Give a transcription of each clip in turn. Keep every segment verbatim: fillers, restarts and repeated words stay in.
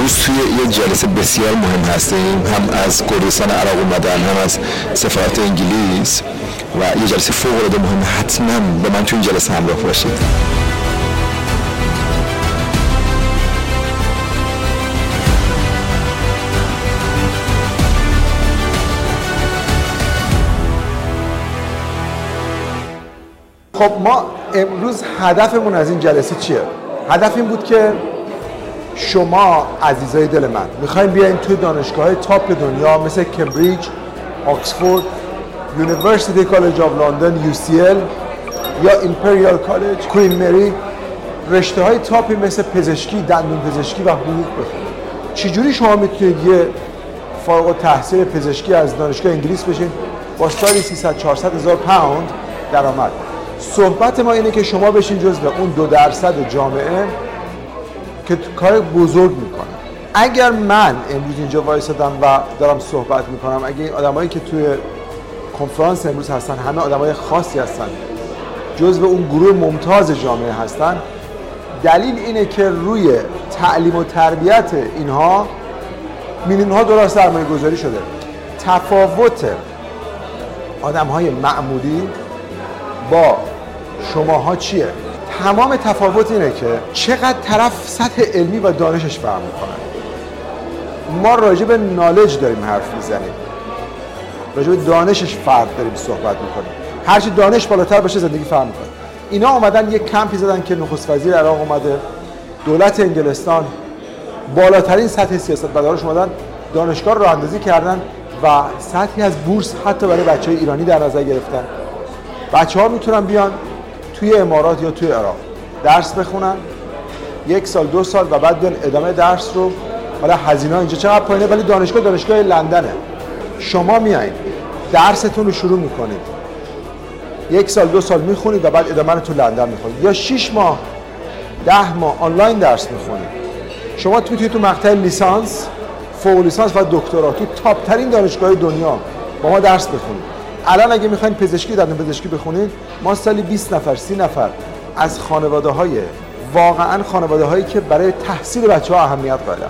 امروز توی یه جلسه بسیار مهم هستیم، هم از کردستان عراق اومدن، هم از سفارت انگلیس و یه جلسه فوق العاده مهمه. حتما با من توی این جلسه همراه باشید. خب ما امروز هدفمون از این جلسه چیه؟ هدف این بود که شما عزیزای دل من میخوایم بیاین توی دانشگاه‌های تاپ دنیا مثل کمبریج، آکسفورد، یونیورسیتی کالج آف لندن، یو سی ال یا ایمپریال کالج، کوین مری، رشته‌های تاپی مثل پزشکی، دندون پزشکی و حقوق بخونید. چجوری شما میتونید یه فارغ التحصیل پزشکی از دانشگاه انگلیس بشین با سالی سیصد چهارصد هزار پوند درآمد؟ صحبت ما اینه که شما بشین جزو اون دو درصد جامعه که کار بزرگ میکنه. اگر من امروز اینجا وایسادم و دارم صحبت میکنم، اگه این آدمایی که توی کنفرانس امروز هستن همه آدمای خاصی هستن، جزو اون گروه ممتاز جامعه هستن، دلیل اینه که روی تعلیم و تربیت اینها میلیون ها دلار سرمایه گذاری شده. تفاوت آدمهای معمولی با شماها چیه؟ تمام تفاوت اینه که چقدر طرف سطح علمی و دانشش فهم میکنن. ما راجع به نالج داریم حرف میزنیم، راجع به دانشش فرد داریم صحبت میکنیم. هرچی دانش بالاتر باشه زندگی فهم میکنه. اینا اومدن یک کمپی زدن که نخست وزیر عراق اومده، دولت انگلستان، بالاترین سطح سیاستمدارش اومدن دانشگاه رو راه اندازی کردن و سطحی از بورس حتی برای بچهای ایرانی در نظر گرفتن. بچه‌ها میتونن بیان توی امارات یا توی عراق درس بخونن یک سال دو سال و بعد بیان ادامه درس رو. حالا هزینه اینجا چقدر پایینه، ولی دانشگاه دانشگاه لندنه. شما میایین درستون رو شروع میکنید، یک سال دو سال میخونید و بعد ادامه رو تو لندن میخونید، یا شش ماه ده ماه آنلاین درس میخونید. شما میتونید تو مقطع لیسانس، فوق لیسانس و دکترا تو تاپ ترین دانشگاه دنیا با ما درس بخونید. الان اگه میخواین پزشکی دندون پزشکی بخونید، ما سالی بیست نفر سی نفر از خانواده‌های واقعا خانواده‌هایی که برای تحصیل بچه‌ها اهمیت قائلن،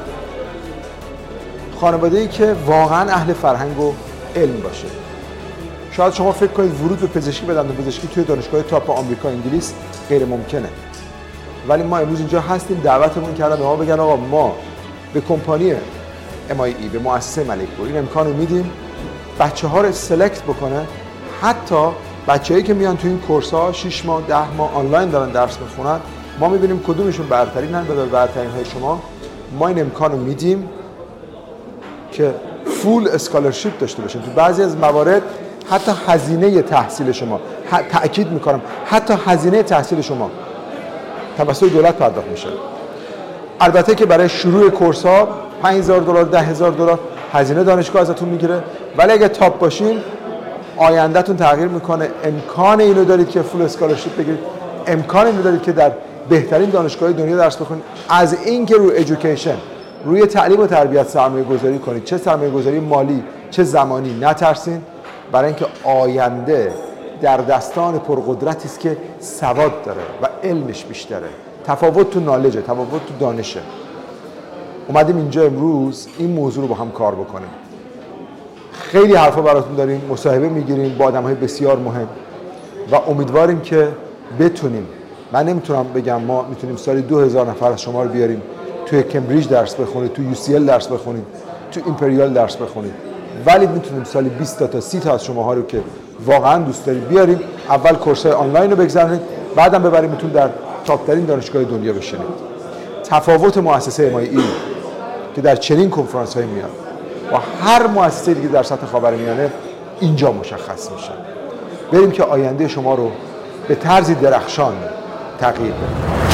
خانواده‌ای که واقعا اهل فرهنگ و علم باشه. شاید شما فکر کنید ورود به پزشکی و دندون پزشکی توی دانشگاه تاپ آمریکا انگلیس غیر ممکنه، ولی ما امروز اینجا هستیم. دعوتمون کردن به ما بگن آقا ما به کمپانی ام آی ای، به مؤسسه ملک پور این امکانو میدیم بچه‌ها رو سلکت بکنه. حتی بچه‌هایی که میان تو این کورس‌ها شش ماه ده ماه آنلاین دارن درس میخونن، ما میبینیم کدومشون برترینن و به برترین‌های شما ما این امکانو میدیم که فول اسکالرشیپ داشته باشین. تو بعضی از موارد حتی هزینه تحصیل شما، تأکید میکنم حتی هزینه تحصیل شما توسط دولت پرداخت میشه. البته که برای شروع کورس‌ها پنج هزار دلار ده هزار دلار هزینه دانشگاه ازتون میگیره، ولی اگه تاپ باشین آیندهتون تغییر میکنه. امکان اینو دارید که فول اسکالرشیپ بگیرید، امکان اینو دارید که در بهترین دانشگاه دنیا درس بخونید. از این که روی ادویکیشن، روی تعلیم و تربیت سرمایه گذاری کنید، چه سرمایه گذاری مالی چه زمانی، نترسین، برای اینکه آینده در دستان پرقدرتی است که سواد داره و علمش بیشتره. تفاوت تو نالجه، تفاوت تو دانشه. اومدیم اینجا امروز این موضوع رو با هم کار بکنیم. خیلی حرفا براتون داریم، مصاحبه میگیریم با آدم‌های بسیار مهم و امیدواریم که بتونیم، من نمیتونم بگم ما میتونیم سالی دو هزار نفر از شما رو بیاریم توی کمبریج درس بخونید، تو یو سی ال درس بخونید، تو ایمپریال درس بخونید، ولی میتونیم سالی بیست تا تا سی تا از شماها رو که واقعا دوست دارید بیاریم. اول کورس‌های آنلاین رو بگذرونید، بعدم ببریمتون در تاپ ترین دانشگاه دنیا بشینید. تفاوت مؤسسه ام آی ای که در چنین کنفرانس‌های میاد و هر مؤسسه دیگه در سطح خاورمیانه اینجا مشخص میشه. بریم که آینده شما رو به طرزی درخشان تغییر بدیم.